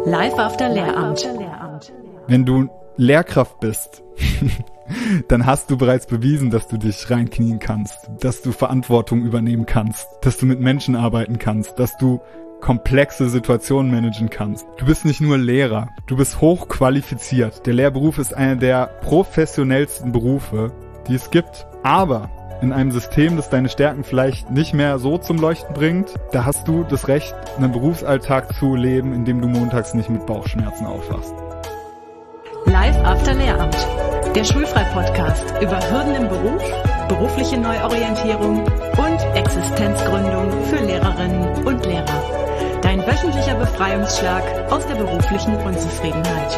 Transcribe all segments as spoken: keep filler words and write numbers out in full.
Live after Lehramt. Wenn du Lehrkraft bist, dann hast du bereits bewiesen, dass du dich reinknien kannst, dass du Verantwortung übernehmen kannst, dass du mit Menschen arbeiten kannst, dass du komplexe Situationen managen kannst. Du bist nicht nur Lehrer, du bist hochqualifiziert. Der Lehrberuf ist einer der professionellsten Berufe, die es gibt. Aber in einem System, das deine Stärken vielleicht nicht mehr so zum Leuchten bringt, da hast du das Recht, einen Berufsalltag zu leben, in dem du montags nicht mit Bauchschmerzen aufwachst. Live after Lehramt. Der Schulfrei-Podcast über Hürden im Beruf, berufliche Neuorientierung und Existenzgründung für Lehrerinnen und Lehrer. Dein wöchentlicher Befreiungsschlag aus der beruflichen Unzufriedenheit.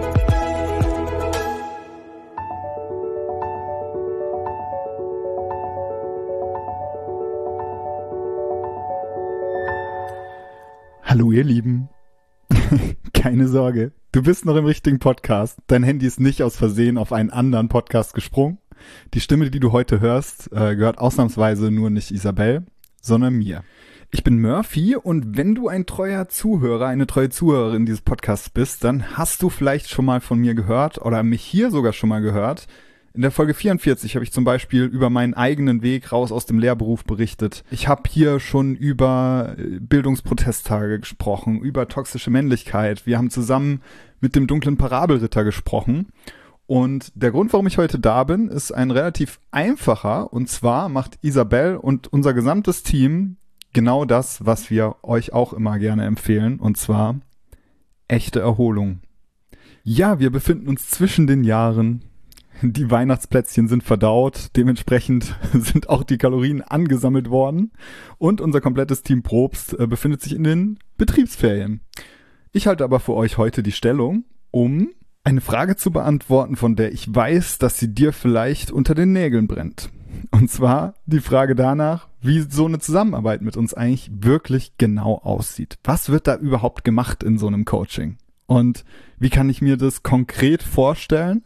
Hallo ihr Lieben. Keine Sorge, du bist noch im richtigen Podcast. Dein Handy ist nicht aus Versehen auf einen anderen Podcast gesprungen. Die Stimme, die du heute hörst, äh, gehört ausnahmsweise nur nicht Isabel, sondern mir. Ich bin Murphy und wenn du ein treuer Zuhörer, eine treue Zuhörerin dieses Podcasts bist, dann hast du vielleicht schon mal von mir gehört oder mich hier sogar schon mal gehört. In der Folge vierundvierzig habe ich zum Beispiel über meinen eigenen Weg raus aus dem Lehrberuf berichtet. Ich habe hier schon über Bildungsprotesttage gesprochen, über toxische Männlichkeit. Wir haben zusammen mit dem dunklen Parabelritter gesprochen. Und der Grund, warum ich heute da bin, ist ein relativ einfacher. Und zwar macht Isabel und unser gesamtes Team genau das, was wir euch auch immer gerne empfehlen. Und zwar echte Erholung. Ja, wir befinden uns zwischen den Jahren. Die Weihnachtsplätzchen sind verdaut, dementsprechend sind auch die Kalorien angesammelt worden und unser komplettes Team Probst äh, befindet sich in den Betriebsferien. Ich halte aber für euch heute die Stellung, um eine Frage zu beantworten, von der ich weiß, dass sie dir vielleicht unter den Nägeln brennt. Und zwar die Frage danach, wie so eine Zusammenarbeit mit uns eigentlich wirklich genau aussieht. Was wird da überhaupt gemacht in so einem Coaching? Und wie kann ich mir das konkret vorstellen?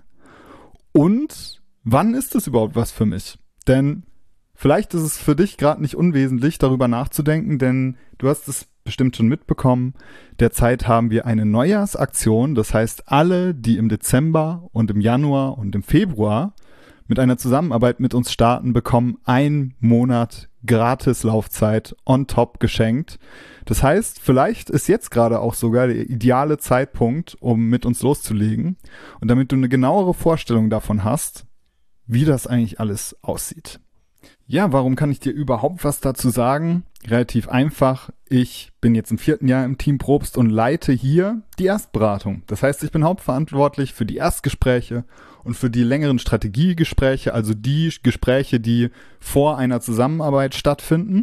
Und wann ist es überhaupt was für mich? Denn vielleicht ist es für dich gerade nicht unwesentlich, darüber nachzudenken, denn du hast es bestimmt schon mitbekommen. Derzeit haben wir eine Neujahrsaktion. Das heißt, alle, die im Dezember und im Januar und im Februar mit einer Zusammenarbeit mit uns starten, bekommen einen Monat gratis Laufzeit on top geschenkt. Das heißt, vielleicht ist jetzt gerade auch sogar der ideale Zeitpunkt, um mit uns loszulegen. Und damit du eine genauere Vorstellung davon hast, wie das eigentlich alles aussieht. Ja, warum kann ich dir überhaupt was dazu sagen? Relativ einfach. Ich bin jetzt im vierten Jahr im Team Probst und leite hier die Erstberatung. Das heißt, ich bin hauptverantwortlich für die Erstgespräche und für die längeren Strategiegespräche, also die Gespräche, die vor einer Zusammenarbeit stattfinden,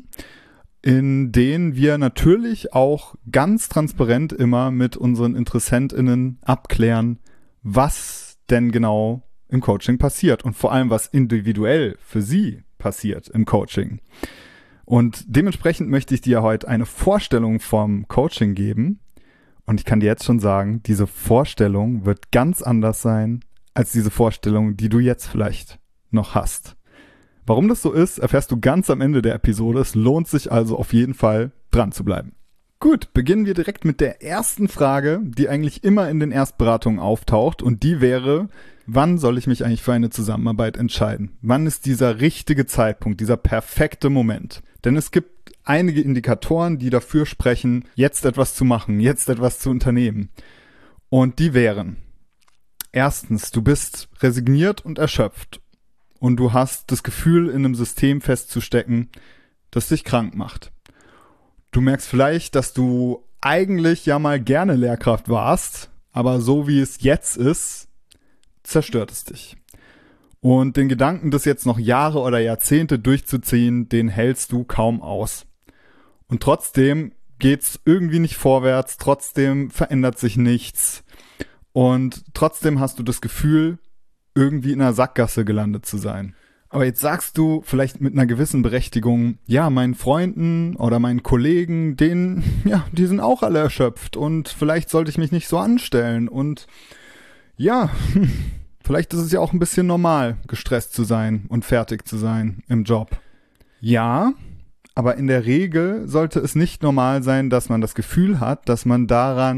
in denen wir natürlich auch ganz transparent immer mit unseren InteressentInnen abklären, was denn genau im Coaching passiert und vor allem, was individuell für sie passiert im Coaching. Und dementsprechend möchte ich dir heute eine Vorstellung vom Coaching geben. Und ich kann dir jetzt schon sagen, diese Vorstellung wird ganz anders sein als diese Vorstellung, die du jetzt vielleicht noch hast. Warum das so ist, erfährst du ganz am Ende der Episode. Es lohnt sich also auf jeden Fall, dran zu bleiben. Gut, beginnen wir direkt mit der ersten Frage, die eigentlich immer in den Erstberatungen auftaucht. Und die wäre, wann soll ich mich eigentlich für eine Zusammenarbeit entscheiden? Wann ist dieser richtige Zeitpunkt, dieser perfekte Moment? Denn es gibt einige Indikatoren, die dafür sprechen, jetzt etwas zu machen, jetzt etwas zu unternehmen. Und die wären: Erstens, du bist resigniert und erschöpft. Und du hast das Gefühl, in einem System festzustecken, das dich krank macht. Du merkst vielleicht, dass du eigentlich ja mal gerne Lehrkraft warst, aber so wie es jetzt ist, zerstört es dich. Und den Gedanken, das jetzt noch Jahre oder Jahrzehnte durchzuziehen, den hältst du kaum aus. Und trotzdem geht's irgendwie nicht vorwärts, trotzdem verändert sich nichts. Und trotzdem hast du das Gefühl, irgendwie in einer Sackgasse gelandet zu sein. Aber jetzt sagst du vielleicht mit einer gewissen Berechtigung, ja, meinen Freunden oder meinen Kollegen, denen, ja, die sind auch alle erschöpft und vielleicht sollte ich mich nicht so anstellen und ja, vielleicht ist es ja auch ein bisschen normal, gestresst zu sein und fertig zu sein im Job. Ja, aber in der Regel sollte es nicht normal sein, dass man das Gefühl hat, dass man daran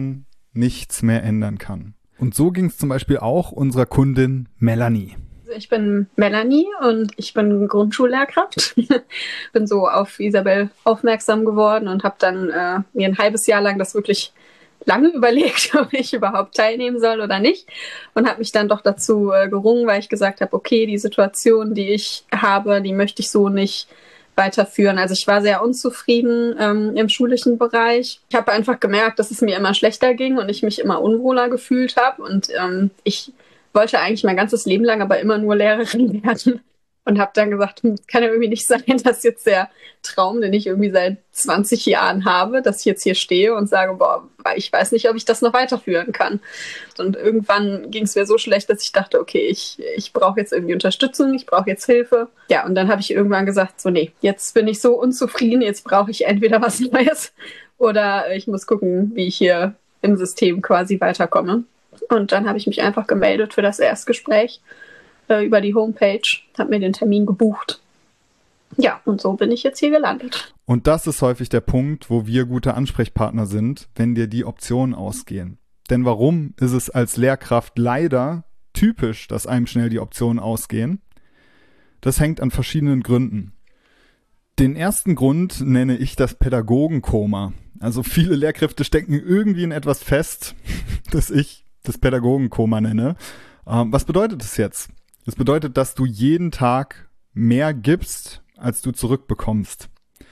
nichts mehr ändern kann. Und so ging es zum Beispiel auch unserer Kundin Melanie. Ich bin Melanie und ich bin Grundschullehrkraft. Bin so auf Isabel aufmerksam geworden und habe dann äh, mir ein halbes Jahr lang das wirklich lange überlegt, ob ich überhaupt teilnehmen soll oder nicht. Und habe mich dann doch dazu äh, gerungen, weil ich gesagt habe, okay, die Situation, die ich habe, die möchte ich so nicht weiterführen. Also ich war sehr unzufrieden ähm, im schulischen Bereich. Ich habe einfach gemerkt, dass es mir immer schlechter ging und ich mich immer unwohler gefühlt habe. Und ähm, ich wollte eigentlich mein ganzes Leben lang aber immer nur Lehrerin werden und habe dann gesagt, hm, kann ja irgendwie nicht sein, dass jetzt der Traum, den ich irgendwie seit zwanzig Jahren habe, dass ich jetzt hier stehe und sage, boah, ich weiß nicht, ob ich das noch weiterführen kann. Und irgendwann ging es mir so schlecht, dass ich dachte, okay, ich, ich brauche jetzt irgendwie Unterstützung, ich brauche jetzt Hilfe. Ja, und dann habe ich irgendwann gesagt, so nee, jetzt bin ich so unzufrieden, jetzt brauche ich entweder was Neues oder ich muss gucken, wie ich hier im System quasi weiterkomme. Und dann habe ich mich einfach gemeldet für das Erstgespräch äh, über die Homepage, habe mir den Termin gebucht. Ja, und so bin ich jetzt hier gelandet. Und das ist häufig der Punkt, wo wir gute Ansprechpartner sind, wenn dir die Optionen ausgehen. Denn warum ist es als Lehrkraft leider typisch, dass einem schnell die Optionen ausgehen? Das hängt an verschiedenen Gründen. Den ersten Grund nenne ich das Pädagogenkoma. Also viele Lehrkräfte stecken irgendwie in etwas fest, das ich das Pädagogenkoma nenne. Ähm, was bedeutet das jetzt? Das bedeutet, dass du jeden Tag mehr gibst, als du zurückbekommst.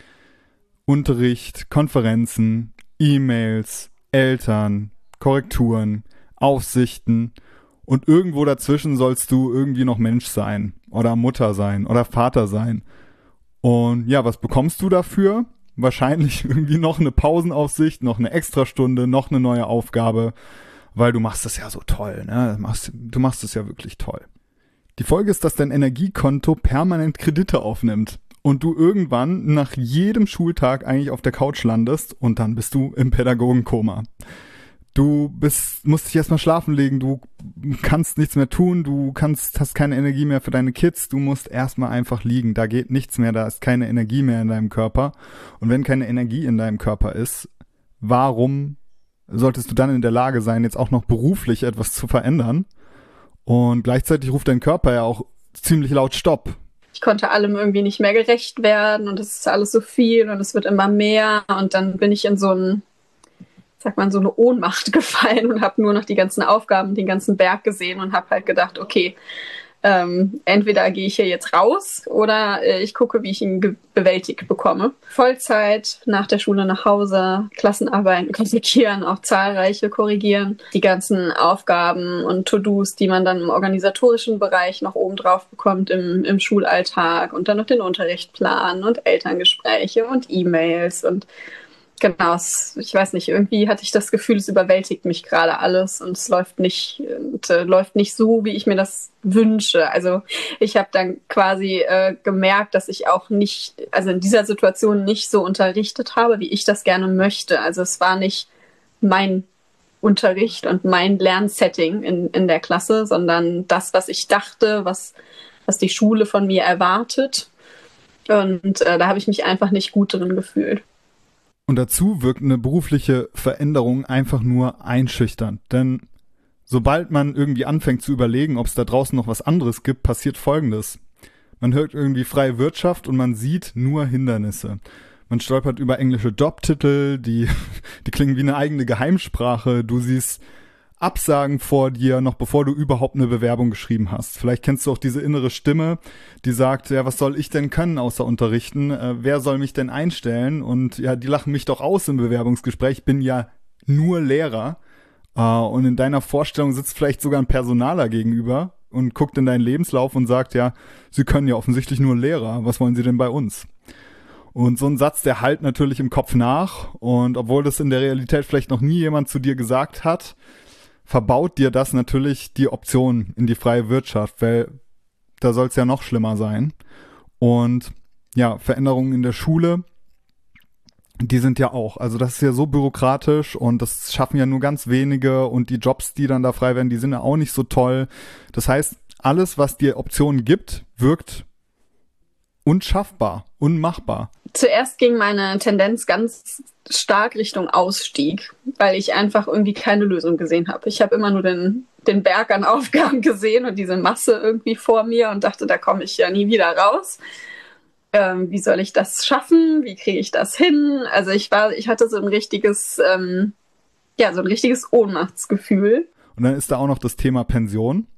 Unterricht, Konferenzen, E-Mails, Eltern, Korrekturen, Aufsichten und irgendwo dazwischen sollst du irgendwie noch Mensch sein oder Mutter sein oder Vater sein. Und ja, was bekommst du dafür? Wahrscheinlich irgendwie noch eine Pausenaufsicht, noch eine Extrastunde, noch eine neue Aufgabe, weil du machst das ja so toll, ne? Du machst, du machst es ja wirklich toll. Die Folge ist, dass dein Energiekonto permanent Kredite aufnimmt und du irgendwann nach jedem Schultag eigentlich auf der Couch landest und dann bist du im Pädagogenkoma. Du bist, musst dich erstmal schlafen legen, du kannst nichts mehr tun, du kannst, hast keine Energie mehr für deine Kids, du musst erstmal einfach liegen, da geht nichts mehr, da ist keine Energie mehr in deinem Körper. Und wenn keine Energie in deinem Körper ist, warum solltest du dann in der Lage sein, jetzt auch noch beruflich etwas zu verändern? Und gleichzeitig ruft dein Körper ja auch ziemlich laut Stopp. Ich konnte allem irgendwie nicht mehr gerecht werden und es ist alles so viel und es wird immer mehr und dann bin ich in so ein sagt man, so eine Ohnmacht gefallen und habe nur noch die ganzen Aufgaben, den ganzen Berg gesehen und habe halt gedacht, okay, ähm, entweder gehe ich hier jetzt raus oder äh, ich gucke, wie ich ihn ge- bewältigt bekomme. Vollzeit, nach der Schule nach Hause, Klassenarbeiten korrigieren, auch zahlreiche korrigieren, die ganzen Aufgaben und To-Dos, die man dann im organisatorischen Bereich noch oben drauf bekommt im, im Schulalltag und dann noch den Unterricht planen und Elterngespräche und E-Mails und genau, es, ich weiß nicht, irgendwie hatte ich das Gefühl, es überwältigt mich gerade alles und es läuft nicht und, äh, läuft nicht so, wie ich mir das wünsche. Also ich habe dann quasi äh, gemerkt, dass ich auch nicht, also in dieser Situation nicht so unterrichtet habe, wie ich das gerne möchte. Also es war nicht mein Unterricht und mein Lernsetting in, in der Klasse, sondern das, was ich dachte, was, was die Schule von mir erwartet. Und äh, da habe ich mich einfach nicht gut drin gefühlt. Und dazu wirkt eine berufliche Veränderung einfach nur einschüchternd. Denn sobald man irgendwie anfängt zu überlegen, ob es da draußen noch was anderes gibt, passiert Folgendes. Man hört irgendwie freie Wirtschaft und man sieht nur Hindernisse. Man stolpert über englische Jobtitel, die, die klingen wie eine eigene Geheimsprache. Du siehst Absagen vor dir, noch bevor du überhaupt eine Bewerbung geschrieben hast. Vielleicht kennst du auch diese innere Stimme, die sagt, ja, was soll ich denn können außer unterrichten? Äh, wer soll mich denn einstellen? Und ja, die lachen mich doch aus im Bewerbungsgespräch. Ich bin ja nur Lehrer. Äh, und in deiner Vorstellung sitzt vielleicht sogar ein Personaler gegenüber und guckt in deinen Lebenslauf und sagt, ja, Sie können ja offensichtlich nur Lehrer. Was wollen Sie denn bei uns? Und so ein Satz, der hallt natürlich im Kopf nach. Und obwohl das in der Realität vielleicht noch nie jemand zu dir gesagt hat, verbaut dir das natürlich die Option in die freie Wirtschaft, weil da soll es ja noch schlimmer sein. Und ja, Veränderungen in der Schule, die sind ja auch, also das ist ja so bürokratisch und das schaffen ja nur ganz wenige und die Jobs, die dann da frei werden, die sind ja auch nicht so toll. Das heißt, alles, was dir Optionen gibt, wirkt unschaffbar, unmachbar? Zuerst ging meine Tendenz ganz stark Richtung Ausstieg, weil ich einfach irgendwie keine Lösung gesehen habe. Ich habe immer nur den, den Berg an Aufgaben gesehen und diese Masse irgendwie vor mir und dachte, da komme ich ja nie wieder raus. Ähm, wie soll ich das schaffen? Wie kriege ich das hin? Also ich war, ich hatte so ein richtiges, ähm, ja, so ein richtiges Ohnmachtsgefühl. Und dann ist da auch noch das Thema Pension.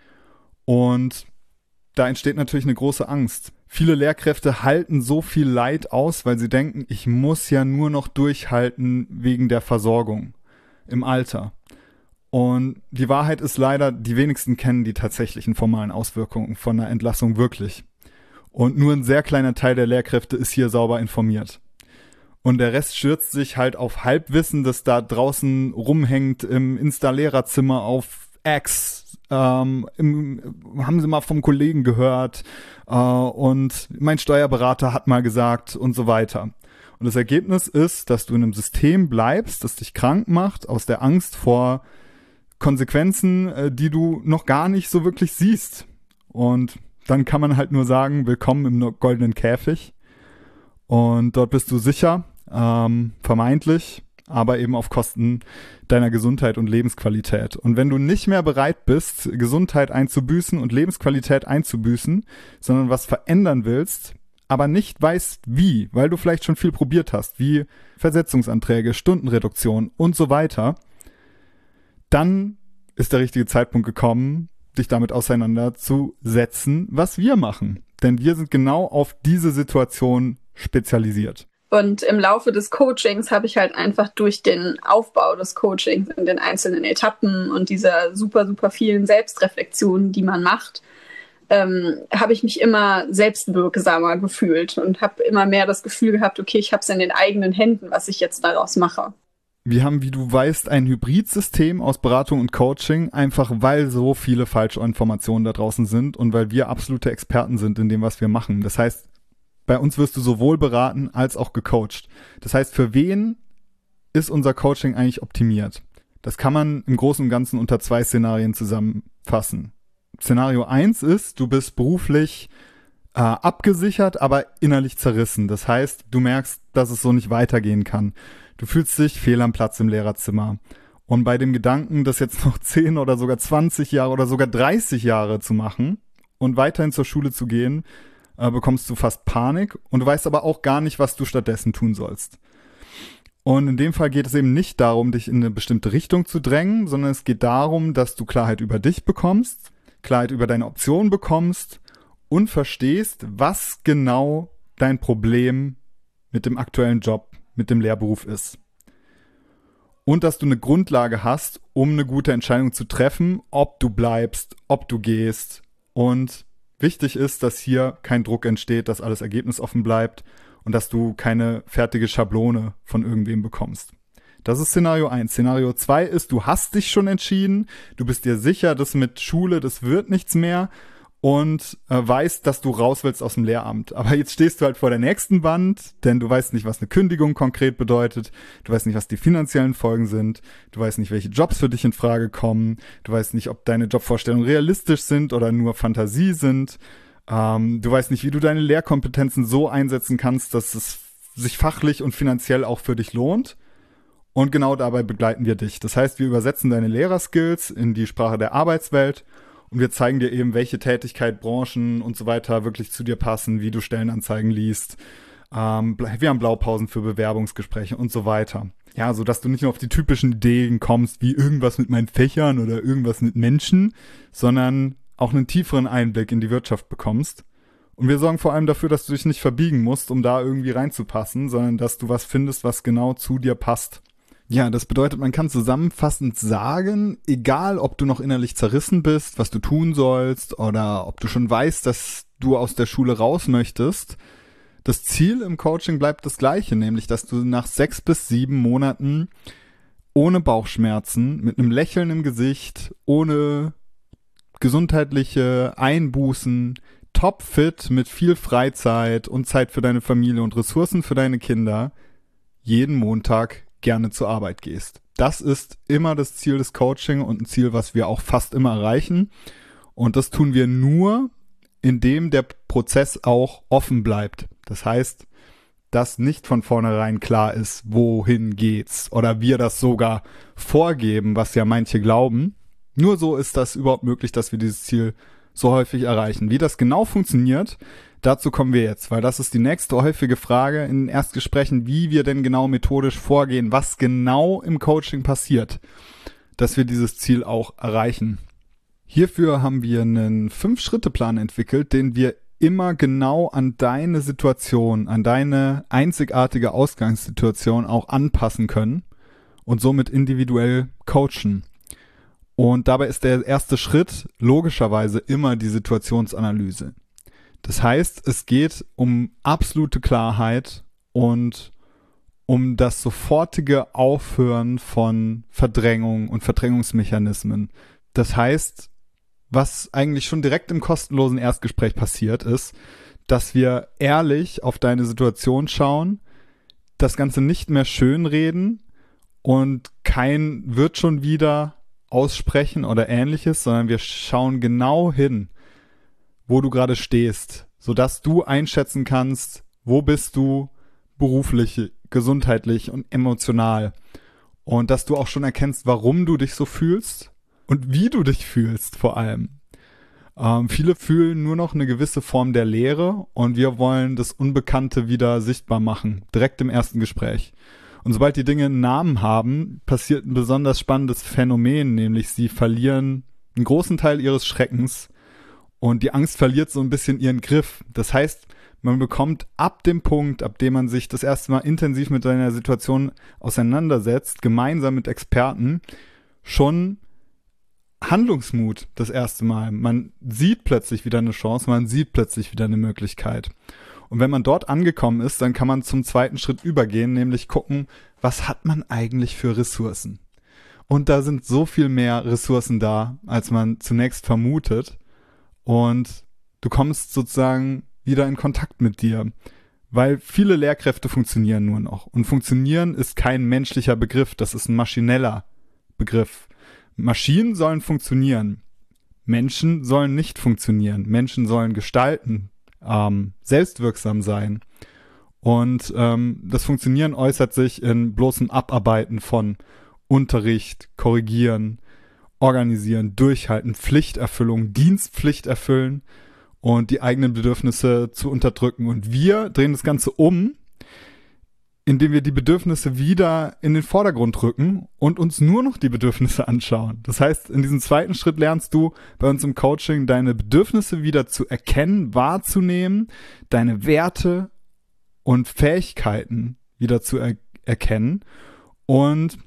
Und da entsteht natürlich eine große Angst. Viele Lehrkräfte halten so viel Leid aus, weil sie denken, ich muss ja nur noch durchhalten wegen der Versorgung im Alter. Und die Wahrheit ist leider, die wenigsten kennen die tatsächlichen formalen Auswirkungen von einer Entlassung wirklich. Und nur ein sehr kleiner Teil der Lehrkräfte ist hier sauber informiert. Und der Rest stürzt sich halt auf Halbwissen, das da draußen rumhängt im Insta-Lehrerzimmer auf X. Ähm, im, haben sie mal vom Kollegen gehört äh, und mein Steuerberater hat mal gesagt und so weiter. Und das Ergebnis ist, dass du in einem System bleibst, das dich krank macht, aus der Angst vor Konsequenzen, äh, die du noch gar nicht so wirklich siehst. Und dann kann man halt nur sagen, willkommen im goldenen Käfig. Und dort bist du sicher, ähm, vermeintlich, aber eben auf Kosten deiner Gesundheit und Lebensqualität. Und wenn du nicht mehr bereit bist, Gesundheit einzubüßen und Lebensqualität einzubüßen, sondern was verändern willst, aber nicht weißt wie, weil du vielleicht schon viel probiert hast, wie Versetzungsanträge, Stundenreduktion und so weiter, dann ist der richtige Zeitpunkt gekommen, dich damit auseinanderzusetzen, was wir machen. Denn wir sind genau auf diese Situation spezialisiert. Und im Laufe des Coachings habe ich halt einfach durch den Aufbau des Coachings in den einzelnen Etappen und dieser super, super vielen Selbstreflexionen, die man macht, ähm, habe ich mich immer selbstwirksamer gefühlt und habe immer mehr das Gefühl gehabt, okay, ich habe es in den eigenen Händen, was ich jetzt daraus mache. Wir haben, wie du weißt, ein Hybridsystem aus Beratung und Coaching, einfach weil so viele falsche Informationen da draußen sind und weil wir absolute Experten sind in dem, was wir machen. Das heißt, bei uns wirst du sowohl beraten als auch gecoacht. Das heißt, für wen ist unser Coaching eigentlich optimiert? Das kann man im Großen und Ganzen unter zwei Szenarien zusammenfassen. Szenario eins ist, du bist beruflich äh, abgesichert, aber innerlich zerrissen. Das heißt, du merkst, dass es so nicht weitergehen kann. Du fühlst dich fehl am Platz im Lehrerzimmer. Und bei dem Gedanken, das jetzt noch zehn oder sogar zwanzig Jahre oder sogar dreißig Jahre zu machen und weiterhin zur Schule zu gehen, äh, bekommst du fast Panik und du weißt aber auch gar nicht, was du stattdessen tun sollst. Und in dem Fall geht es eben nicht darum, dich in eine bestimmte Richtung zu drängen, sondern es geht darum, dass du Klarheit über dich bekommst, Klarheit über deine Optionen bekommst und verstehst, was genau dein Problem mit dem aktuellen Job, mit dem Lehrberuf ist. Und dass du eine Grundlage hast, um eine gute Entscheidung zu treffen, ob du bleibst, ob du gehst. Und wichtig ist, dass hier kein Druck entsteht, dass alles ergebnisoffen bleibt und dass du keine fertige Schablone von irgendwem bekommst. Das ist Szenario eins. Szenario zwei ist, du hast dich schon entschieden, du bist dir sicher, dass mit Schule, das wird nichts mehr und äh, weißt, dass du raus willst aus dem Lehramt. Aber jetzt stehst du halt vor der nächsten Wand, denn du weißt nicht, was eine Kündigung konkret bedeutet, du weißt nicht, was die finanziellen Folgen sind, du weißt nicht, welche Jobs für dich in Frage kommen, du weißt nicht, ob deine Jobvorstellungen realistisch sind oder nur Fantasie sind, ähm, du weißt nicht, wie du deine Lehrkompetenzen so einsetzen kannst, dass es sich fachlich und finanziell auch für dich lohnt. Und genau dabei begleiten wir dich. Das heißt, wir übersetzen deine Lehrerskills in die Sprache der Arbeitswelt und wir zeigen dir eben, welche Tätigkeit, Branchen und so weiter wirklich zu dir passen, wie du Stellenanzeigen liest. Ähm, wir haben Blaupausen für Bewerbungsgespräche und so weiter. Ja, so dass du nicht nur auf die typischen Ideen kommst, wie irgendwas mit meinen Fächern oder irgendwas mit Menschen, sondern auch einen tieferen Einblick in die Wirtschaft bekommst. Und wir sorgen vor allem dafür, dass du dich nicht verbiegen musst, um da irgendwie reinzupassen, sondern dass du was findest, was genau zu dir passt. Ja, das bedeutet, man kann zusammenfassend sagen, egal ob du noch innerlich zerrissen bist, was du tun sollst oder ob du schon weißt, dass du aus der Schule raus möchtest, das Ziel im Coaching bleibt das gleiche, nämlich, dass du nach sechs bis sieben Monaten ohne Bauchschmerzen, mit einem Lächeln im Gesicht, ohne gesundheitliche Einbußen, topfit, mit viel Freizeit und Zeit für deine Familie und Ressourcen für deine Kinder, jeden Montag gerne zur Arbeit gehst. Das ist immer das Ziel des Coaching und ein Ziel, was wir auch fast immer erreichen. Und das tun wir nur, in dem der Prozess auch offen bleibt. Das heißt, dass nicht von vornherein klar ist, wohin geht's, oder wir das sogar vorgeben, was ja manche glauben. Nur so ist das überhaupt möglich, dass wir dieses Ziel so häufig erreichen. Wie das genau funktioniert, dazu kommen wir jetzt, weil das ist die nächste häufige Frage in den Erstgesprächen, wie wir denn genau methodisch vorgehen, was genau im Coaching passiert, dass wir dieses Ziel auch erreichen. Hierfür haben wir einen Fünf-Schritte-Plan entwickelt, den wir immer genau an deine Situation, an deine einzigartige Ausgangssituation auch anpassen können und somit individuell coachen. Und dabei ist der erste Schritt logischerweise immer die Situationsanalyse. Das heißt, es geht um absolute Klarheit und um das sofortige Aufhören von Verdrängung und Verdrängungsmechanismen. Das heißt, was eigentlich schon direkt im kostenlosen Erstgespräch passiert ist, dass wir ehrlich auf deine Situation schauen, das Ganze nicht mehr schönreden und kein wird schon wieder aussprechen oder ähnliches, sondern wir schauen genau hin, wo du gerade stehst, sodass du einschätzen kannst, wo bist du beruflich, gesundheitlich und emotional, und dass du auch schon erkennst, warum du dich so fühlst und wie du dich fühlst vor allem. Ähm, viele fühlen nur noch eine gewisse Form der Leere und wir wollen das Unbekannte wieder sichtbar machen, direkt im ersten Gespräch. Und sobald die Dinge einen Namen haben, passiert ein besonders spannendes Phänomen, nämlich sie verlieren einen großen Teil ihres Schreckens und die Angst verliert so ein bisschen ihren Griff. Das heißt, man bekommt ab dem Punkt, ab dem man sich das erste Mal intensiv mit seiner Situation auseinandersetzt, gemeinsam mit Experten, schon Handlungsmut das erste Mal. Man sieht plötzlich wieder eine Chance, man sieht plötzlich wieder eine Möglichkeit. Und wenn man dort angekommen ist, dann kann man zum zweiten Schritt übergehen, nämlich gucken, was hat man eigentlich für Ressourcen? Und da sind so viel mehr Ressourcen da, als man zunächst vermutet. Und du kommst sozusagen wieder in Kontakt mit dir, weil viele Lehrkräfte funktionieren nur noch. Und funktionieren ist kein menschlicher Begriff, das ist ein maschineller Begriff. Maschinen sollen funktionieren. Menschen sollen nicht funktionieren. Menschen sollen gestalten, ähm, selbstwirksam sein. Und ähm, das Funktionieren äußert sich in bloßem Abarbeiten von Unterricht, korrigieren, organisieren, durchhalten, Pflichterfüllung, Dienstpflicht erfüllen und die eigenen Bedürfnisse zu unterdrücken. Und wir drehen das Ganze um, indem wir die Bedürfnisse wieder in den Vordergrund rücken und uns nur noch die Bedürfnisse anschauen. Das heißt, in diesem zweiten Schritt lernst du bei uns im Coaching, deine Bedürfnisse wieder zu erkennen, wahrzunehmen, deine Werte und Fähigkeiten wieder zu er- erkennen und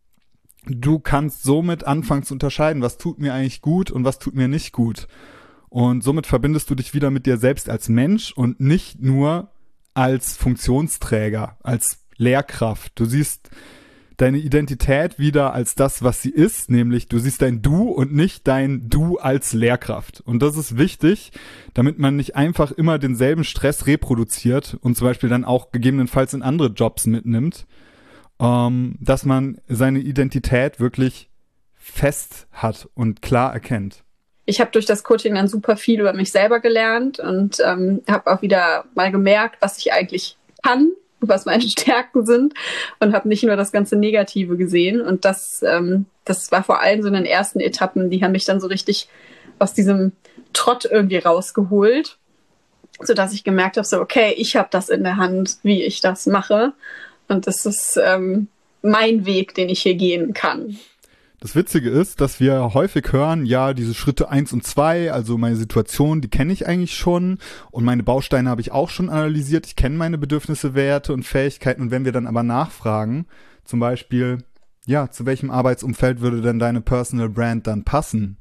du kannst somit anfangen zu unterscheiden, was tut mir eigentlich gut und was tut mir nicht gut. Und somit verbindest du dich wieder mit dir selbst als Mensch und nicht nur als Funktionsträger, als Lehrkraft. Du siehst deine Identität wieder als das, was sie ist, nämlich du siehst dein Du und nicht dein Du als Lehrkraft. Und das ist wichtig, damit man nicht einfach immer denselben Stress reproduziert und zum Beispiel dann auch gegebenenfalls in andere Jobs mitnimmt, ähm, dass man seine Identität wirklich fest hat und klar erkennt. Ich habe durch das Coaching dann super viel über mich selber gelernt und ähm, habe auch wieder mal gemerkt, was ich eigentlich kann, was meine Stärken sind und habe nicht nur das ganze Negative gesehen. Und das, ähm, das war vor allem so in den ersten Etappen, die haben mich dann so richtig aus diesem Trott irgendwie rausgeholt, sodass ich gemerkt habe, so okay, ich habe das in der Hand, wie ich das mache. Und das ist ähm, mein Weg, den ich hier gehen kann. Das Witzige ist, dass wir häufig hören, ja, diese Schritte eins und zwei, also meine Situation, die kenne ich eigentlich schon und meine Bausteine habe ich auch schon analysiert. Ich kenne meine Bedürfnisse, Werte und Fähigkeiten. Und wenn wir dann aber nachfragen, zum Beispiel, ja, zu welchem Arbeitsumfeld würde denn deine Personal Brand dann passen?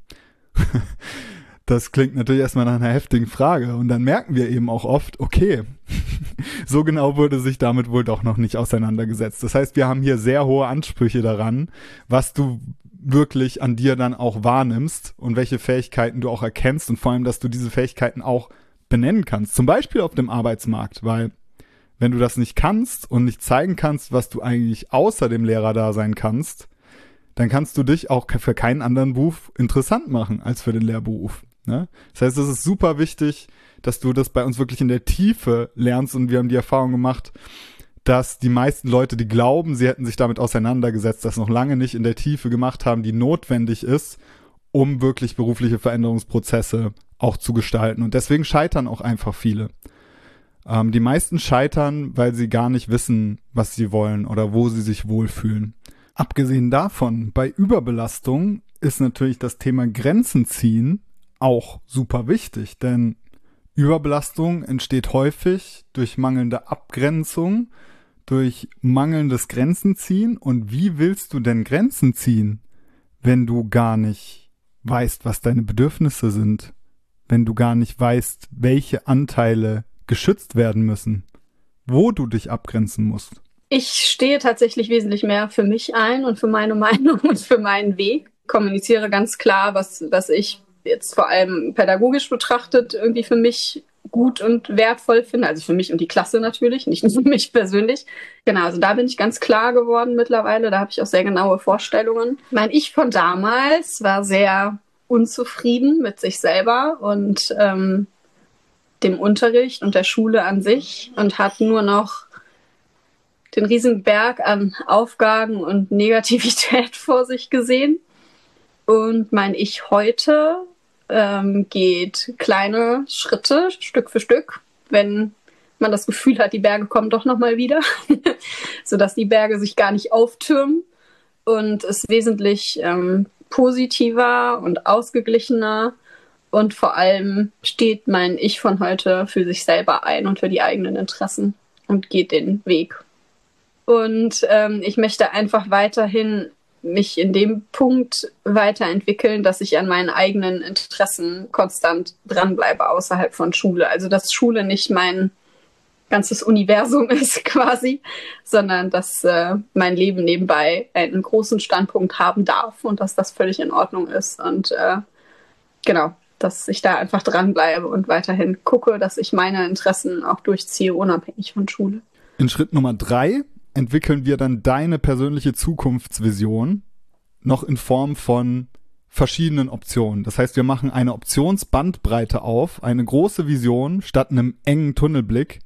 Das klingt natürlich erstmal nach einer heftigen Frage. Und dann merken wir eben auch oft, okay, so genau wurde sich damit wohl doch noch nicht auseinandergesetzt. Das heißt, wir haben hier sehr hohe Ansprüche daran, was du wirklich an dir dann auch wahrnimmst und welche Fähigkeiten du auch erkennst und vor allem, dass du diese Fähigkeiten auch benennen kannst. Zum Beispiel auf dem Arbeitsmarkt, weil wenn du das nicht kannst und nicht zeigen kannst, was du eigentlich außer dem Lehrer da sein kannst, dann kannst du dich auch für keinen anderen Beruf interessant machen als für den Lehrberuf. Ne? Das heißt, es ist super wichtig, dass du das bei uns wirklich in der Tiefe lernst und wir haben die Erfahrung gemacht, dass die meisten Leute, die glauben, sie hätten sich damit auseinandergesetzt, das noch lange nicht in der Tiefe gemacht haben, die notwendig ist, um wirklich berufliche Veränderungsprozesse auch zu gestalten. Und deswegen scheitern auch einfach viele. Ähm, die meisten scheitern, weil sie gar nicht wissen, was sie wollen oder wo sie sich wohlfühlen. Abgesehen davon, bei Überbelastung ist natürlich das Thema Grenzen ziehen auch super wichtig, denn Überbelastung entsteht häufig durch mangelnde Abgrenzung, durch mangelndes Grenzen ziehen. Und wie willst du denn Grenzen ziehen, wenn du gar nicht weißt, was deine Bedürfnisse sind, wenn du gar nicht weißt, welche Anteile geschützt werden müssen, wo du dich abgrenzen musst? Ich stehe tatsächlich wesentlich mehr für mich ein und für meine Meinung und für meinen Weg. Kommuniziere ganz klar, was, was ich jetzt vor allem pädagogisch betrachtet irgendwie für mich gut und wertvoll finde. Also für mich und die Klasse natürlich, nicht nur für mich persönlich. Genau, also da bin ich ganz klar geworden mittlerweile. Da habe ich auch sehr genaue Vorstellungen. Mein Ich von damals war sehr unzufrieden mit sich selber und ähm, dem Unterricht und der Schule an sich und hat nur noch den riesigen Berg an Aufgaben und Negativität vor sich gesehen. Und mein Ich heute ähm, geht kleine Schritte, Stück für Stück, wenn man das Gefühl hat, die Berge kommen doch nochmal wieder, sodass die Berge sich gar nicht auftürmen und es wesentlich ähm, positiver und ausgeglichener und vor allem steht mein Ich von heute für sich selber ein und für die eigenen Interessen und geht den Weg. Und ähm, ich möchte einfach weiterhin mich in dem Punkt weiterentwickeln, dass ich an meinen eigenen Interessen konstant dranbleibe außerhalb von Schule. Also dass Schule nicht mein ganzes Universum ist quasi, sondern dass äh, mein Leben nebenbei einen großen Standpunkt haben darf und dass das völlig in Ordnung ist. Und äh, genau, dass ich da einfach dranbleibe und weiterhin gucke, dass ich meine Interessen auch durchziehe, unabhängig von Schule. In Schritt Nummer drei entwickeln wir dann deine persönliche Zukunftsvision noch in Form von verschiedenen Optionen. Das heißt, wir machen eine Optionsbandbreite auf, eine große Vision statt einem engen Tunnelblick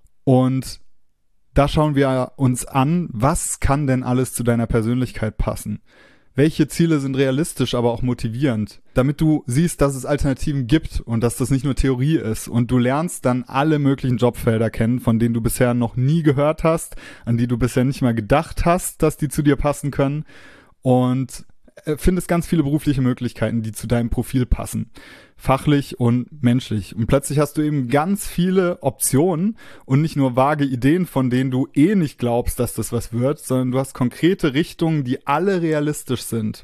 und da schauen wir uns an, was kann denn alles zu deiner Persönlichkeit passen? Welche Ziele sind realistisch, aber auch motivierend, damit du siehst, dass es Alternativen gibt und dass das nicht nur Theorie ist. Und du lernst dann alle möglichen Jobfelder kennen, von denen du bisher noch nie gehört hast, an die du bisher nicht mal gedacht hast, dass die zu dir passen können. Und findest ganz viele berufliche Möglichkeiten, die zu deinem Profil passen. Fachlich und menschlich. Und plötzlich hast du eben ganz viele Optionen und nicht nur vage Ideen, von denen du eh nicht glaubst, dass das was wird, sondern du hast konkrete Richtungen, die alle realistisch sind.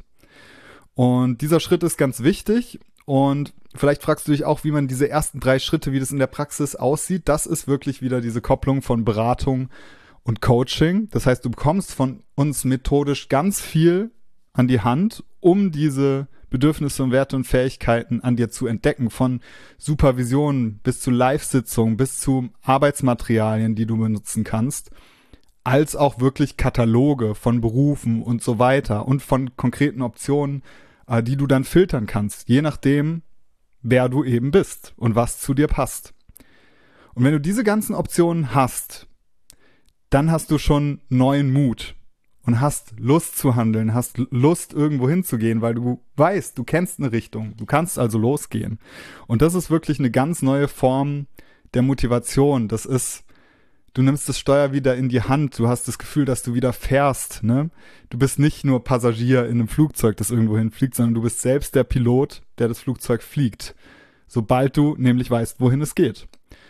Und dieser Schritt ist ganz wichtig und vielleicht fragst du dich auch, wie man diese ersten drei Schritte, wie das in der Praxis aussieht. Das ist wirklich wieder diese Kopplung von Beratung und Coaching. Das heißt, du bekommst von uns methodisch ganz viel an die Hand, um diese Bedürfnisse und Werte und Fähigkeiten an dir zu entdecken, von Supervision bis zu Live-Sitzungen, bis zu Arbeitsmaterialien, die du benutzen kannst, als auch wirklich Kataloge von Berufen und so weiter und von konkreten Optionen, äh, die du dann filtern kannst, je nachdem, wer du eben bist und was zu dir passt. Und wenn du diese ganzen Optionen hast, dann hast du schon neuen Mut. Und hast Lust zu handeln, hast Lust irgendwo hinzugehen, weil du weißt, du kennst eine Richtung, du kannst also losgehen. Und das ist wirklich eine ganz neue Form der Motivation. Das ist, du nimmst das Steuer wieder in die Hand, du hast das Gefühl, dass du wieder fährst, ne? Du bist nicht nur Passagier in einem Flugzeug, das irgendwo hinfliegt, sondern du bist selbst der Pilot, der das Flugzeug fliegt. Sobald du nämlich weißt, wohin es geht.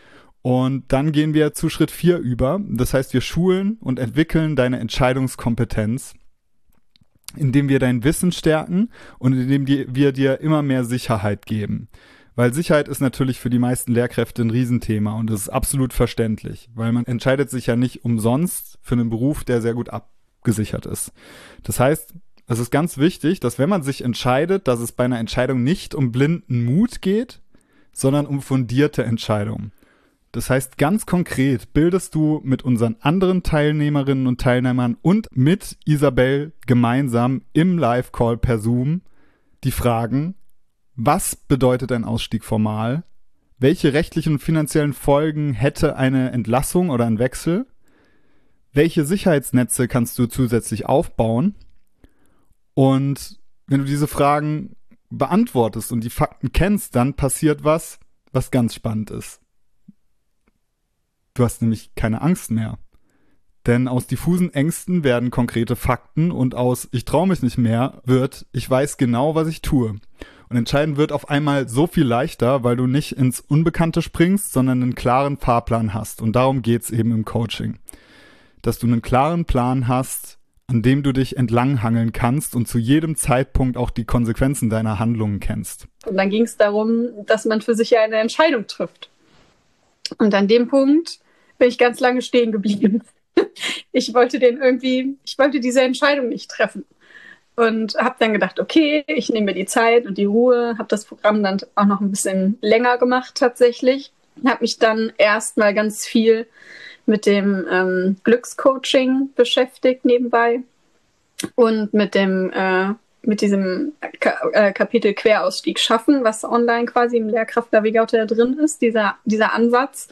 Und dann gehen wir zu Schritt vier über. Das heißt, wir schulen und entwickeln deine Entscheidungskompetenz, indem wir dein Wissen stärken und indem wir dir immer mehr Sicherheit geben. Weil Sicherheit ist natürlich für die meisten Lehrkräfte ein Riesenthema und das ist absolut verständlich, weil man entscheidet sich ja nicht umsonst für einen Beruf, der sehr gut abgesichert ist. Das heißt, es ist ganz wichtig, dass wenn man sich entscheidet, dass es bei einer Entscheidung nicht um blinden Mut geht, sondern um fundierte Entscheidungen. Das heißt, ganz konkret bildest du mit unseren anderen Teilnehmerinnen und Teilnehmern und mit Isabel gemeinsam im Live-Call per Zoom die Fragen, Was bedeutet ein Ausstieg formal? Welche rechtlichen und finanziellen Folgen hätte eine Entlassung oder ein Wechsel? Welche Sicherheitsnetze kannst du zusätzlich aufbauen? Und wenn du diese Fragen beantwortest und die Fakten kennst, dann passiert was, was ganz spannend ist. Du hast nämlich keine Angst mehr. Denn aus diffusen Ängsten werden konkrete Fakten und aus ich traue mich nicht mehr wird ich weiß genau, was ich tue. Und entscheiden wird auf einmal so viel leichter, weil du nicht ins Unbekannte springst, sondern einen klaren Fahrplan hast. Und darum geht's eben im Coaching. Dass du einen klaren Plan hast, an dem du dich entlanghangeln kannst und zu jedem Zeitpunkt auch die Konsequenzen deiner Handlungen kennst. Und dann ging es darum, dass man für sich ja eine Entscheidung trifft. Und an dem Punkt bin ich ganz lange stehen geblieben. Ich wollte den irgendwie, ich wollte diese Entscheidung nicht treffen. Und habe dann gedacht, okay, ich nehme mir die Zeit und die Ruhe, habe das Programm dann auch noch ein bisschen länger gemacht tatsächlich. Habe mich dann erstmal ganz viel mit dem ähm, Glückscoaching beschäftigt nebenbei und mit dem äh, mit diesem Ka- äh, Kapitel Querausstieg schaffen, was online quasi im Lehrkraftnavigator drin ist, dieser, dieser Ansatz.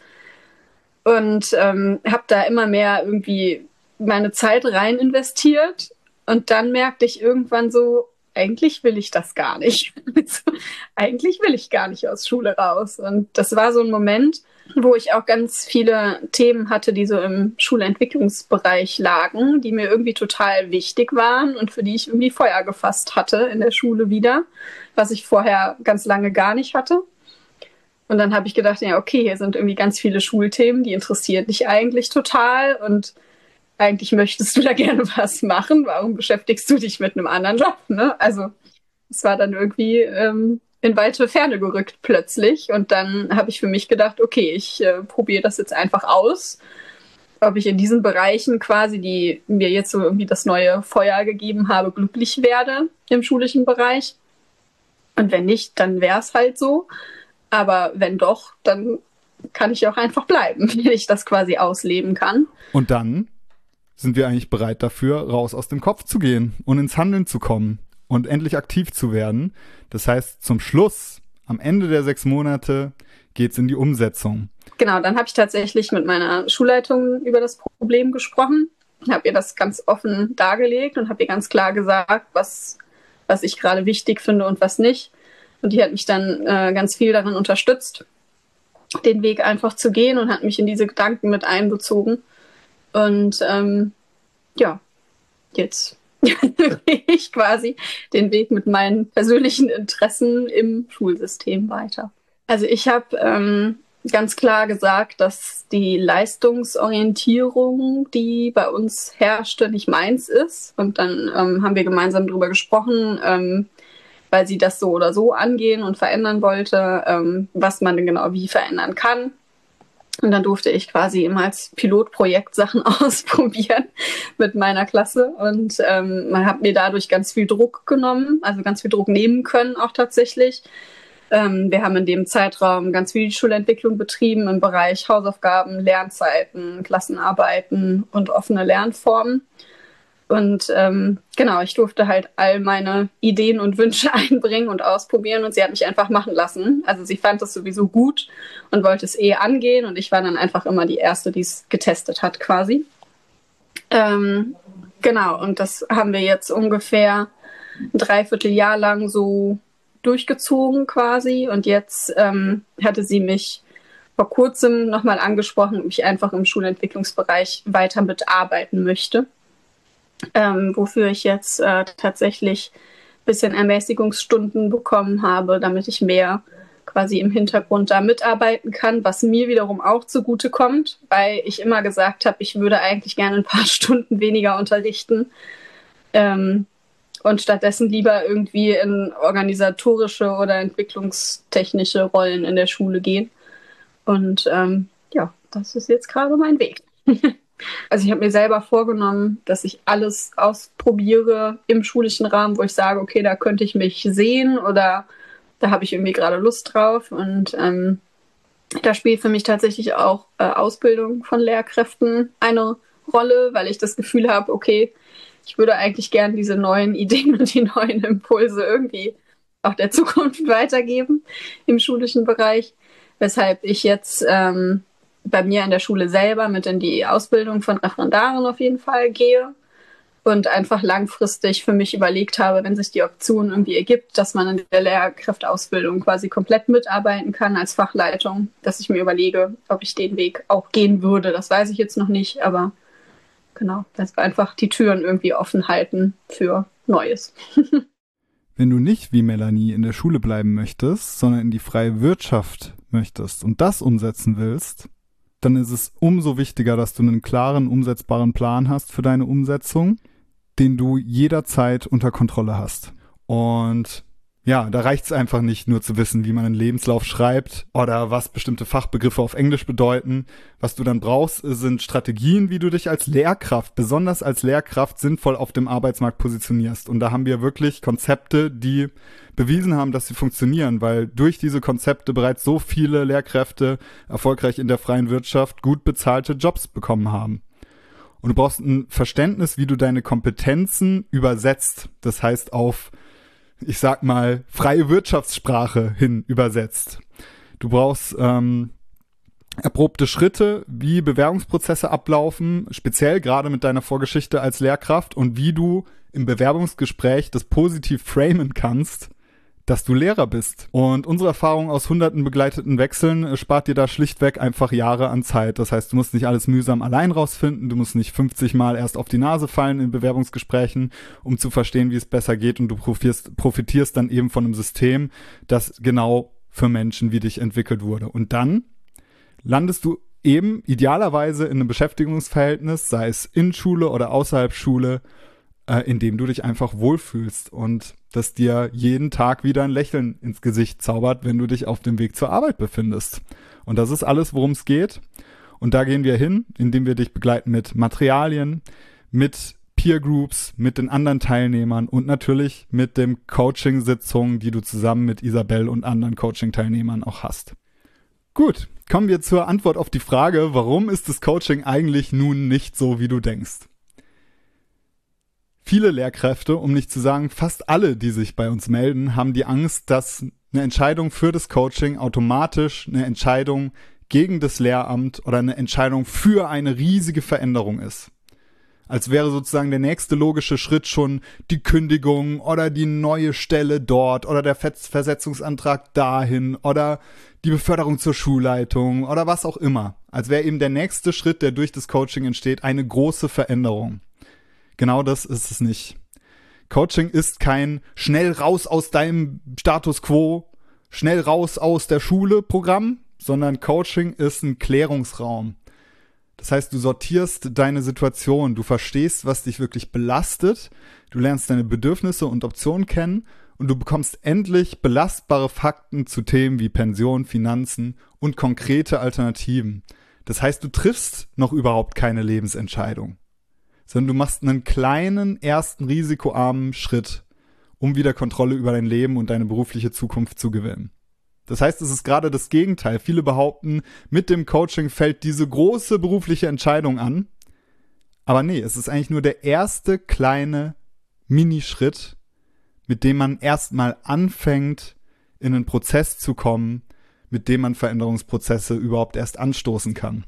Und ähm, habe da immer mehr irgendwie meine Zeit rein investiert. Und dann merkte ich irgendwann so, eigentlich will ich das gar nicht. Eigentlich will ich gar nicht aus Schule raus. Und das war so ein Moment, wo ich auch ganz viele Themen hatte, die so im Schulentwicklungsbereich lagen, die mir irgendwie total wichtig waren und für die ich irgendwie Feuer gefasst hatte in der Schule wieder, was ich vorher ganz lange gar nicht hatte. Und dann habe ich gedacht, ja, okay, hier sind irgendwie ganz viele Schulthemen, die interessieren dich eigentlich total und eigentlich möchtest du da gerne was machen. Warum beschäftigst du dich mit einem anderen Job? Ne? Also es war dann irgendwie ähm, in weite Ferne gerückt plötzlich. Und dann habe ich für mich gedacht, okay, ich äh, probiere das jetzt einfach aus, ob ich in diesen Bereichen quasi, die mir jetzt so irgendwie das neue Feuer gegeben habe, glücklich werde im schulischen Bereich. Und wenn nicht, dann wäre es halt so. Aber wenn doch, dann kann ich auch einfach bleiben, wenn ich das quasi ausleben kann. Und dann sind wir eigentlich bereit dafür, raus aus dem Kopf zu gehen und ins Handeln zu kommen und endlich aktiv zu werden. Das heißt, zum Schluss, am Ende der sechs Monate, geht's in die Umsetzung. Genau, dann habe ich tatsächlich mit meiner Schulleitung über das Problem gesprochen, habe ihr das ganz offen dargelegt und habe ihr ganz klar gesagt, was, was ich gerade wichtig finde und was nicht. Und die hat mich dann äh, ganz viel darin unterstützt, den Weg einfach zu gehen und hat mich in diese Gedanken mit einbezogen. Und ähm, ja, jetzt gehe ich quasi den Weg mit meinen persönlichen Interessen im Schulsystem weiter. Also ich habe ähm, ganz klar gesagt, dass die Leistungsorientierung, die bei uns herrschte, nicht meins ist. Und dann ähm, haben wir gemeinsam darüber gesprochen, ähm, weil sie das so oder so angehen und verändern wollte, ähm, was man denn genau wie verändern kann. Und dann durfte ich quasi immer als Pilotprojekt Sachen ausprobieren mit meiner Klasse. Und ähm, man hat mir dadurch ganz viel Druck genommen, also ganz viel Druck nehmen können auch tatsächlich. Ähm, wir haben in dem Zeitraum ganz viel Schulentwicklung betrieben im Bereich Hausaufgaben, Lernzeiten, Klassenarbeiten und offene Lernformen. Und ähm, genau, ich durfte halt all meine Ideen und Wünsche einbringen und ausprobieren und sie hat mich einfach machen lassen. Also sie fand das sowieso gut und wollte es eh angehen und ich war dann einfach immer die Erste, die es getestet hat quasi. Ähm, genau, und das haben wir jetzt ungefähr ein Dreivierteljahr lang so durchgezogen quasi und jetzt ähm, hatte sie mich vor kurzem nochmal angesprochen, ob ich einfach im Schulentwicklungsbereich weiter mitarbeiten möchte. Ähm, wofür ich jetzt äh, tatsächlich ein bisschen Ermäßigungsstunden bekommen habe, damit ich mehr quasi im Hintergrund da mitarbeiten kann, was mir wiederum auch zugutekommt, weil ich immer gesagt habe, ich würde eigentlich gerne ein paar Stunden weniger unterrichten ähm, und stattdessen lieber irgendwie in organisatorische oder entwicklungstechnische Rollen in der Schule gehen. Und ähm, ja, das ist jetzt gerade mein Weg. Also ich habe mir selber vorgenommen, dass ich alles ausprobiere im schulischen Rahmen, wo ich sage, okay, da könnte ich mich sehen oder da habe ich irgendwie gerade Lust drauf. Und ähm, da spielt für mich tatsächlich auch äh, Ausbildung von Lehrkräften eine Rolle, weil ich das Gefühl habe, okay, ich würde eigentlich gern diese neuen Ideen und die neuen Impulse irgendwie auch der Zukunft weitergeben im schulischen Bereich, weshalb ich jetzt ähm, bei mir in der Schule selber mit in die Ausbildung von Referendaren auf jeden Fall gehe und einfach langfristig für mich überlegt habe, wenn sich die Option irgendwie ergibt, dass man in der Lehrkräfteausbildung quasi komplett mitarbeiten kann als Fachleitung, dass ich mir überlege, ob ich den Weg auch gehen würde. Das weiß ich jetzt noch nicht, aber genau, dass wir einfach die Türen irgendwie offen halten für Neues. Wenn du nicht wie Melanie in der Schule bleiben möchtest, sondern in die freie Wirtschaft möchtest und das umsetzen willst, dann ist es umso wichtiger, dass du einen klaren, umsetzbaren Plan hast für deine Umsetzung, den du jederzeit unter Kontrolle hast. Und ja, da reicht es einfach nicht nur zu wissen, wie man einen Lebenslauf schreibt oder was bestimmte Fachbegriffe auf Englisch bedeuten. Was du dann brauchst, sind Strategien, wie du dich als Lehrkraft, besonders als Lehrkraft, sinnvoll auf dem Arbeitsmarkt positionierst. Und da haben wir wirklich Konzepte, die bewiesen haben, dass sie funktionieren, weil durch diese Konzepte bereits so viele Lehrkräfte erfolgreich in der freien Wirtschaft gut bezahlte Jobs bekommen haben. Und du brauchst ein Verständnis, wie du deine Kompetenzen übersetzt. Das heißt auf, ich sag mal, freie Wirtschaftssprache hin übersetzt. Du brauchst ähm, erprobte Schritte, wie Bewerbungsprozesse ablaufen, speziell gerade mit deiner Vorgeschichte als Lehrkraft und wie du im Bewerbungsgespräch das positiv framen kannst, dass du Lehrer bist. Und unsere Erfahrung aus hunderten begleiteten Wechseln spart dir da schlichtweg einfach Jahre an Zeit. Das heißt, du musst nicht alles mühsam allein rausfinden, du musst nicht fünfzig Mal erst auf die Nase fallen in Bewerbungsgesprächen, um zu verstehen, wie es besser geht, und du profitierst, profitierst dann eben von einem System, das genau für Menschen wie dich entwickelt wurde. Und dann landest du eben idealerweise in einem Beschäftigungsverhältnis, sei es in Schule oder außerhalb Schule, äh, in dem du dich einfach wohlfühlst und das dir jeden Tag wieder ein Lächeln ins Gesicht zaubert, wenn du dich auf dem Weg zur Arbeit befindest. Und das ist alles, worum es geht. Und da gehen wir hin, indem wir dich begleiten mit Materialien, mit Peer Groups, mit den anderen Teilnehmern und natürlich mit dem Coaching-Sitzungen, die du zusammen mit Isabel und anderen Coaching-Teilnehmern auch hast. Gut, kommen wir zur Antwort auf die Frage, warum ist das Coaching eigentlich nun nicht so, wie du denkst? Viele Lehrkräfte, um nicht zu sagen fast alle, die sich bei uns melden, haben die Angst, dass eine Entscheidung für das Coaching automatisch eine Entscheidung gegen das Lehramt oder eine Entscheidung für eine riesige Veränderung ist. Als wäre sozusagen der nächste logische Schritt schon die Kündigung oder die neue Stelle dort oder der Versetzungsantrag dahin oder die Beförderung zur Schulleitung oder was auch immer. Als wäre eben der nächste Schritt, der durch das Coaching entsteht, eine große Veränderung. Genau das ist es nicht. Coaching ist kein schnell raus aus deinem Status quo, schnell raus aus der Schule Programm, sondern Coaching ist ein Klärungsraum. Das heißt, du sortierst deine Situation, du verstehst, was dich wirklich belastet, du lernst deine Bedürfnisse und Optionen kennen und du bekommst endlich belastbare Fakten zu Themen wie Pension, Finanzen und konkrete Alternativen. Das heißt, du triffst noch überhaupt keine Lebensentscheidung, sondern du machst einen kleinen, ersten risikoarmen Schritt, um wieder Kontrolle über dein Leben und deine berufliche Zukunft zu gewinnen. Das heißt, es ist gerade das Gegenteil. Viele behaupten, mit dem Coaching fällt diese große berufliche Entscheidung an. Aber nee, es ist eigentlich nur der erste kleine Minischritt, mit dem man erstmal anfängt, in einen Prozess zu kommen, mit dem man Veränderungsprozesse überhaupt erst anstoßen kann.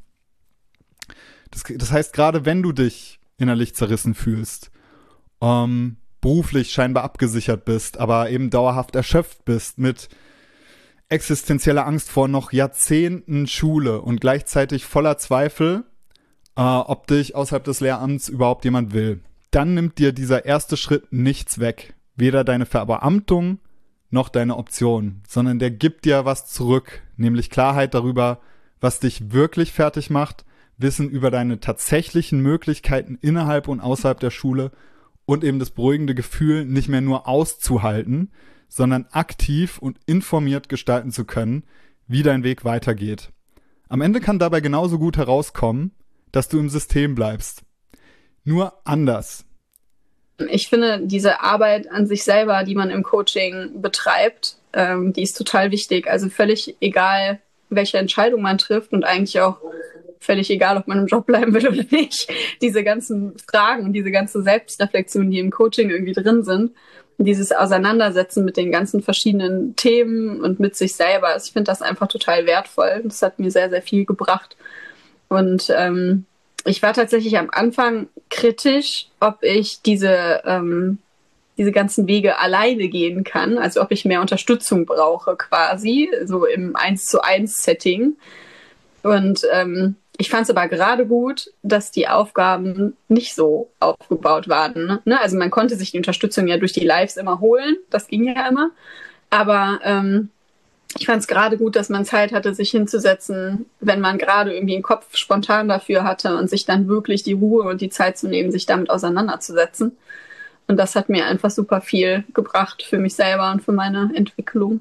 Das, das heißt, gerade wenn du dich innerlich zerrissen fühlst, ähm, beruflich scheinbar abgesichert bist, aber eben dauerhaft erschöpft bist mit existenzieller Angst vor noch Jahrzehnten Schule und gleichzeitig voller Zweifel, äh, ob dich außerhalb des Lehramts überhaupt jemand will, dann nimmt dir dieser erste Schritt nichts weg. Weder deine Verbeamtung noch deine Option, sondern der gibt dir was zurück, nämlich Klarheit darüber, was dich wirklich fertig macht, Wissen über deine tatsächlichen Möglichkeiten innerhalb und außerhalb der Schule und eben das beruhigende Gefühl, nicht mehr nur auszuhalten, sondern aktiv und informiert gestalten zu können, wie dein Weg weitergeht. Am Ende kann dabei genauso gut herauskommen, dass du im System bleibst. Nur anders. Ich finde, diese Arbeit an sich selber, die man im Coaching betreibt, ähm, die ist total wichtig. Also völlig egal, welche Entscheidung man trifft und eigentlich auch völlig egal, ob man im Job bleiben will oder nicht. Diese ganzen Fragen und diese ganze Selbstreflexion, die im Coaching irgendwie drin sind, dieses Auseinandersetzen mit den ganzen verschiedenen Themen und mit sich selber. Also ich finde das einfach total wertvoll. Das hat mir sehr, sehr viel gebracht. Und ähm, ich war tatsächlich am Anfang kritisch, ob ich diese, ähm, diese ganzen Wege alleine gehen kann. Also ob ich mehr Unterstützung brauche quasi, so im eins zu eins Setting. Und ähm, ich fand es aber gerade gut, dass die Aufgaben nicht so aufgebaut waren. Ne? Also man konnte sich die Unterstützung ja durch die Lives immer holen. Das ging ja immer. Aber ähm, ich fand es gerade gut, dass man Zeit hatte, sich hinzusetzen, wenn man gerade irgendwie einen Kopf spontan dafür hatte und sich dann wirklich die Ruhe und die Zeit zu nehmen, sich damit auseinanderzusetzen. Und das hat mir einfach super viel gebracht für mich selber und für meine Entwicklung.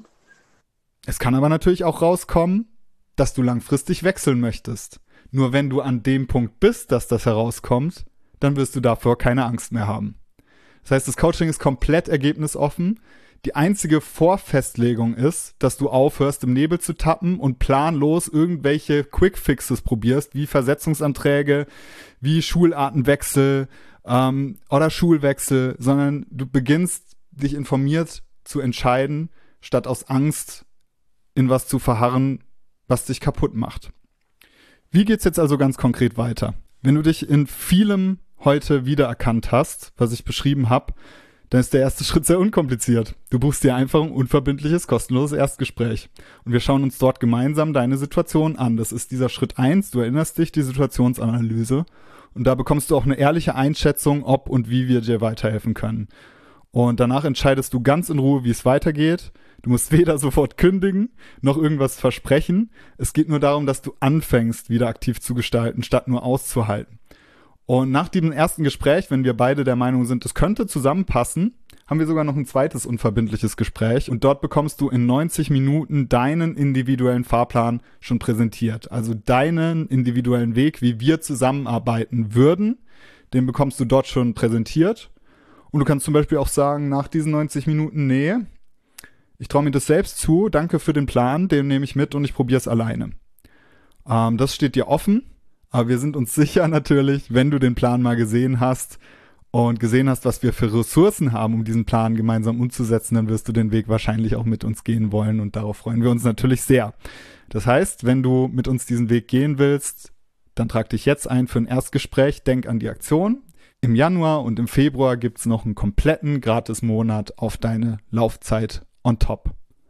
Es kann aber natürlich auch rauskommen, dass du langfristig wechseln möchtest. Nur wenn du an dem Punkt bist, dass das herauskommt, dann wirst du davor keine Angst mehr haben. Das heißt, das Coaching ist komplett ergebnisoffen. Die einzige Vorfestlegung ist, dass du aufhörst, im Nebel zu tappen und planlos irgendwelche Quickfixes probierst, wie Versetzungsanträge, wie Schulartenwechsel ähm, oder Schulwechsel, sondern du beginnst, dich informiert zu entscheiden, statt aus Angst in was zu verharren, was dich kaputt macht. Wie geht's jetzt also ganz konkret weiter? Wenn du dich in vielem heute wiedererkannt hast, was ich beschrieben habe, dann ist der erste Schritt sehr unkompliziert. Du buchst dir einfach ein unverbindliches, kostenloses Erstgespräch. Und wir schauen uns dort gemeinsam deine Situation an. Das ist dieser Schritt eins, du erinnerst dich, die Situationsanalyse. Und da bekommst du auch eine ehrliche Einschätzung, ob und wie wir dir weiterhelfen können. Und danach entscheidest du ganz in Ruhe, wie es weitergeht. Du musst weder sofort kündigen, noch irgendwas versprechen. Es geht nur darum, dass du anfängst, wieder aktiv zu gestalten, statt nur auszuhalten. Und nach diesem ersten Gespräch, wenn wir beide der Meinung sind, es könnte zusammenpassen, haben wir sogar noch ein zweites unverbindliches Gespräch. Und dort bekommst du in neunzig Minuten deinen individuellen Fahrplan schon präsentiert. Also deinen individuellen Weg, wie wir zusammenarbeiten würden, den bekommst du dort schon präsentiert. Und du kannst zum Beispiel auch sagen, nach diesen neunzig Minuten, nee, ich traue mir das selbst zu, danke für den Plan, den nehme ich mit und ich probiere es alleine. Ähm, das steht dir offen, aber wir sind uns sicher natürlich, wenn du den Plan mal gesehen hast und gesehen hast, was wir für Ressourcen haben, um diesen Plan gemeinsam umzusetzen, dann wirst du den Weg wahrscheinlich auch mit uns gehen wollen und darauf freuen wir uns natürlich sehr. Das heißt, wenn du mit uns diesen Weg gehen willst, dann trag dich jetzt ein für ein Erstgespräch, denk an die Aktion. Im Januar und im Februar gibt's noch einen kompletten Gratis-Monat auf deine Laufzeit on top.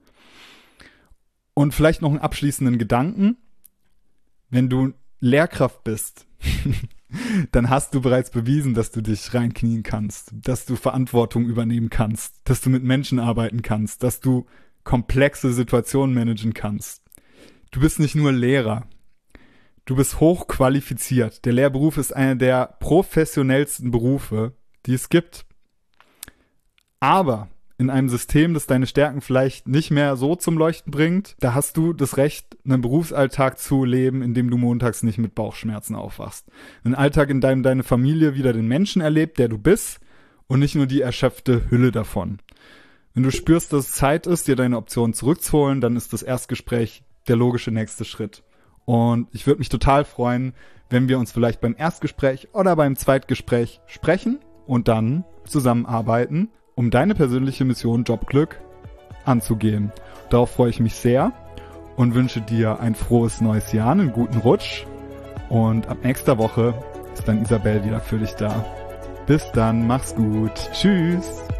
Und vielleicht noch einen abschließenden Gedanken. Wenn du Lehrkraft bist, dann hast du bereits bewiesen, dass du dich reinknien kannst, dass du Verantwortung übernehmen kannst, dass du mit Menschen arbeiten kannst, dass du komplexe Situationen managen kannst. Du bist nicht nur Lehrer. Du bist hochqualifiziert. Der Lehrberuf ist einer der professionellsten Berufe, die es gibt. Aber in einem System, das deine Stärken vielleicht nicht mehr so zum Leuchten bringt, da hast du das Recht, einen Berufsalltag zu leben, in dem du montags nicht mit Bauchschmerzen aufwachst. Einen Alltag, in dem deine Familie wieder den Menschen erlebt, der du bist, und nicht nur die erschöpfte Hülle davon. Wenn du spürst, dass es Zeit ist, dir deine Optionen zurückzuholen, dann ist das Erstgespräch der logische nächste Schritt. Und ich würde mich total freuen, wenn wir uns vielleicht beim Erstgespräch oder beim Zweitgespräch sprechen und dann zusammenarbeiten, um deine persönliche Mission Jobglück anzugehen. Darauf freue ich mich sehr und wünsche dir ein frohes neues Jahr, einen guten Rutsch. Und ab nächster Woche ist dann Isabel wieder für dich da. Bis dann, mach's gut. Tschüss.